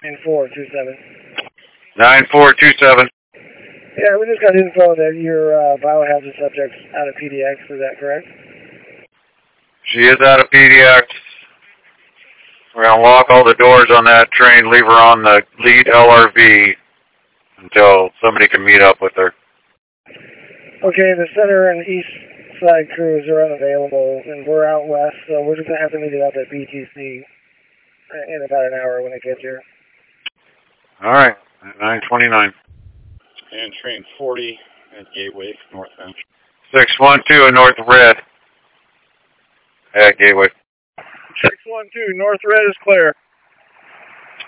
9427. 9427. Yeah, we just got info that your biohazard subject's out of PDX, is that correct? She is out of PDX. We're going to lock all the doors on that train, leave her on the lead LRV until somebody can meet up with her. Okay, the center and east side crews are unavailable, and we're out west, so we're just going to have to meet it up at BTC in about an hour when it gets here. All right, at 929. And train 40 at Gateway, northbound. 612 North Red at Gateway. 612, North Red is clear.